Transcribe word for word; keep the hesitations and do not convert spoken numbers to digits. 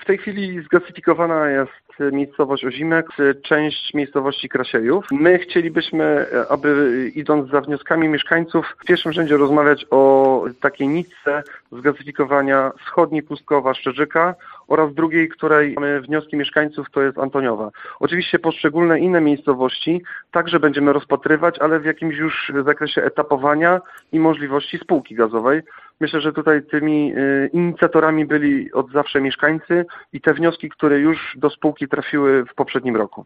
W tej chwili zgazyfikowana jest miejscowość Ozimek, część miejscowości Krasiejów. My chcielibyśmy, aby idąc za wnioskami mieszkańców, w pierwszym rzędzie rozmawiać o takiej nitce zgazyfikowania wschodniej Pustkowa, Szczerzyka oraz drugiej, której mamy wnioski mieszkańców, to jest Antoniowa. Oczywiście poszczególne inne miejscowości także będziemy rozpatrywać, ale w jakimś już zakresie etapowania i możliwości spółki gazowej. Myślę, że tutaj tymi inicjatorami byli od zawsze mieszkańcy i te wnioski, które już do spółki trafiły w poprzednim roku.